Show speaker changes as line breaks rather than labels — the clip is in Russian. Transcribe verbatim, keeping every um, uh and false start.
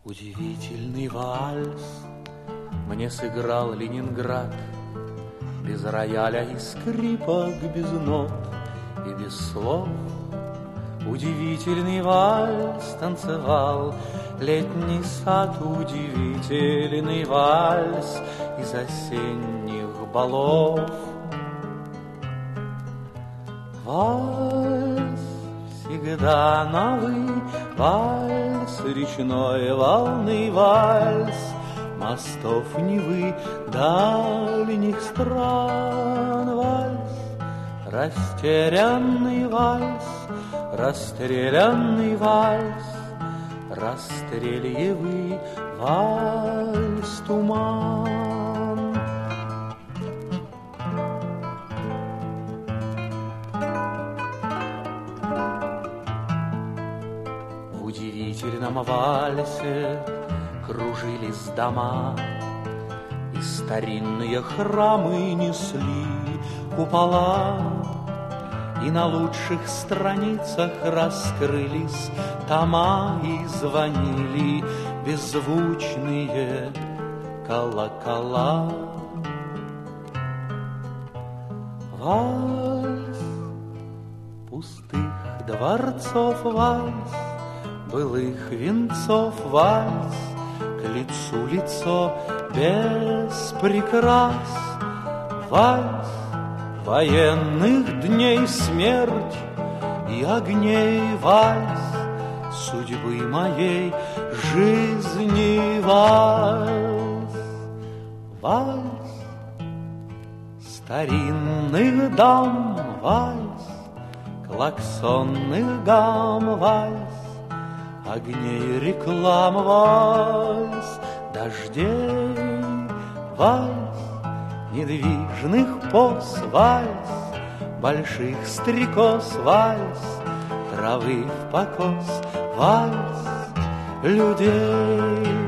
Удивительный вальс мне сыграл Ленинград, без рояля и скрипок, без нот и без слов. Удивительный вальс танцевал летний сад, удивительный вальс из осенних балов. Вальс всегда новый, вальс речной волны, вальс мостов Невы, дальних стран, вальс растерянный вальс, расстрелянный вальс, расстрельевый вальс туман. В удивительном вальсе кружились дома, и старинные храмы несли купола, и на лучших страницах раскрылись тома, и звонили беззвучные колокола. Вальс пустых дворцов, вальс былых венцов, вальс к лицу лицо без прикрас, вальс военных дней смерть и огней, вальс судьбы моей жизни, вальс, вальс старинных дам, вальс клаксонных гам, вальс огней реклам, вальс дождей, вальс недвижных поз, вальс больших стрекоз, вальс травы в покос, вальс людей.